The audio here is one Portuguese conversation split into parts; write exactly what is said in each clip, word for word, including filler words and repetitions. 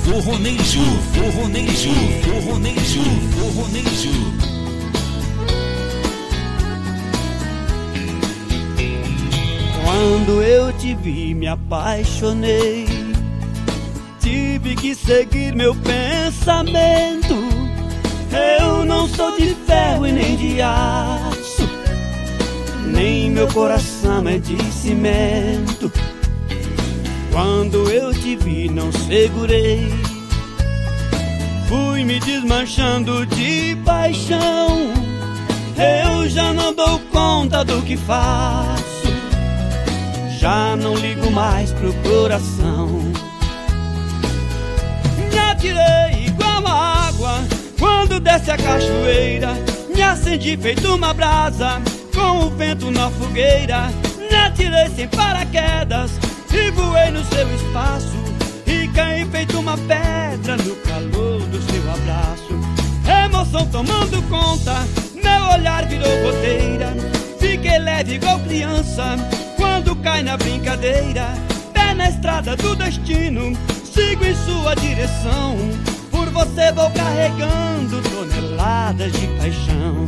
forronejo, forronejo, forronejo, forronejo. Quando eu te vi, me apaixonei. Tive que seguir meu pensamento. Eu não sou de ferro e nem de aço, nem meu coração é de cimento. Quando eu te vi, não segurei. Fui me desmanchando de paixão. Eu já não dou conta do que faço. Já não ligo mais pro coração. Me atirei igual a água quando desce a cachoeira. Me acendi feito uma brasa com o vento na fogueira. Me atirei sem paraquedas e voei no seu espaço. E caí feito uma pedra no calor do seu abraço. Emoção tomando conta, meu olhar virou goteira. Fiquei leve igual criança quando cai na brincadeira. Pé na estrada do destino, sigo em sua direção. Por você vou carregando toneladas de paixão.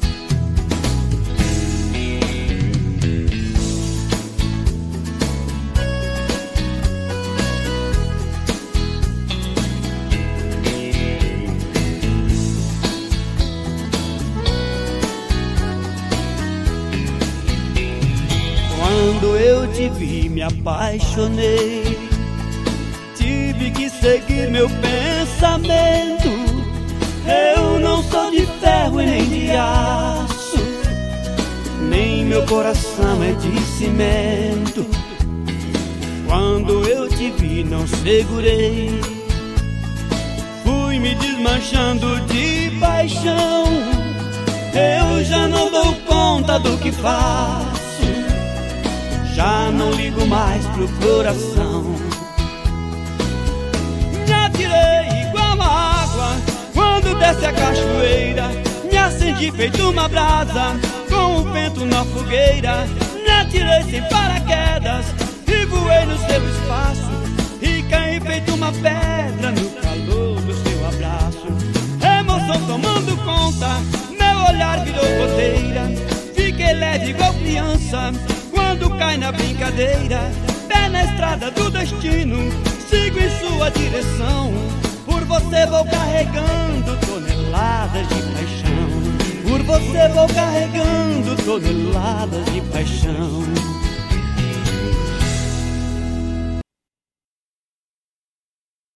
Quando eu te vi, me apaixonei. Tive que seguir meu pensamento. Eu não sou de ferro e nem de aço, nem meu coração é de cimento. Quando eu te vi, não segurei. Fui me desmanchando de paixão. Eu já não dou conta do que faço. Já não ligo mais pro coração. Me atirei igual a água quando desce a cachoeira. Me acendi feito uma brasa com o vento na fogueira. Me atirei sem paraquedas e voei no seu espaço. E caí feito uma pedra no calor do seu abraço. Emoção tomando conta, meu olhar virou goteira. Fiquei leve igual criança quando cai na brincadeira. Pé na estrada do destino, sigo em sua direção. Por você vou carregando toneladas de paixão. Por você vou carregando toneladas de paixão.